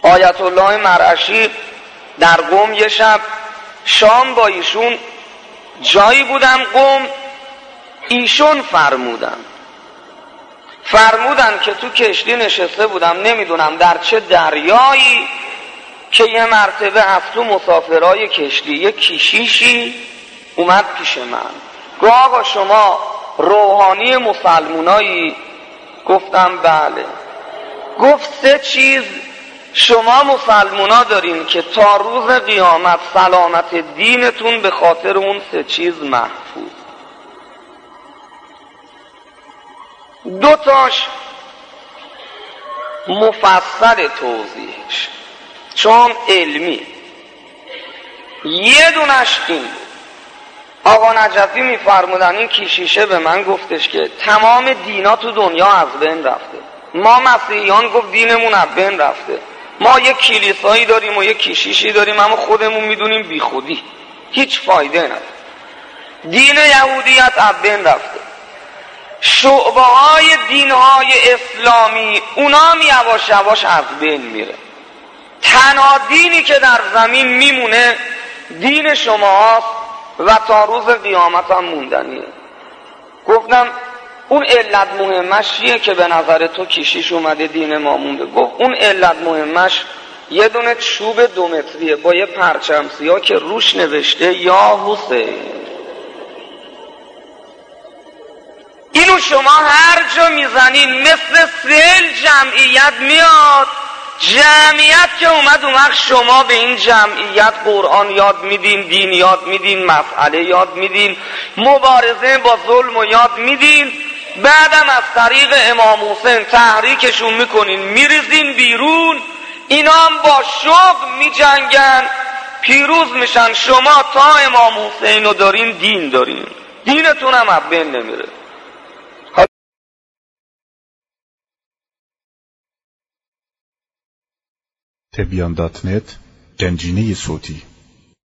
آیت الله مرعشی در قم یه شب شام با ایشون جایی بودم قم، ایشون فرمودن که تو کشتی نشسته بودم، نمیدونم در چه دریایی، که یه مرتبه از تو مسافرای کشتی یه کشیشی اومد پیش من، گفت آقا شما روحانی مسلمونایی؟ گفتم بله. گفت 3 چیز شما مسلمونا دارین که تا روز قیامت سلامت دینتون به خاطر اون 3 چیز محفوظ. 2 تاش مفصل توضیحش چون علمی، یه دونش این بود. آقا نجفی میفرمودن این کشیشه به من گفتش که تمام دینا تو دنیا از بین رفته، ما مسیحیان گفت دینمون از بین رفته، ما یک کلیسایی داریم و یک کشیشی داریم، اما خودمون میدونیم بی خودی، هیچ فایده نداره. دین یهودیت از بین رفته، شعبه های دین های اسلامی اونام یواش یواش از بین میره، تنها دینی که در زمین میمونه دین شماست و تا روز قیامت هم موندنیه. گفتم اون علت مهمش چیه که به نظر تو کشیش اومده دین ما مونده؟ گفت اون علت مهمش یه دونه چوب 2 متریه با یه پرچم سیاه که روش نوشته یا حسین. اینو شما هر جا میزنین مثل سیل جمعیت میاد، جمعیت که اومد اون وقت شما به این جمعیت قرآن یاد میدین، دین یاد میدین، مسئله یاد میدین، مبارزه با ظلم و یاد میدین، بعدم از طریق امام حسین تحریکشون میکنین، میریزین بیرون، اینا هم با شوق میجنگن، پیروز میشن. شما تا امام حسین رو دارین دین دارین، دینتون هم از بین نمیره. تبیان.net گنجینه صوتی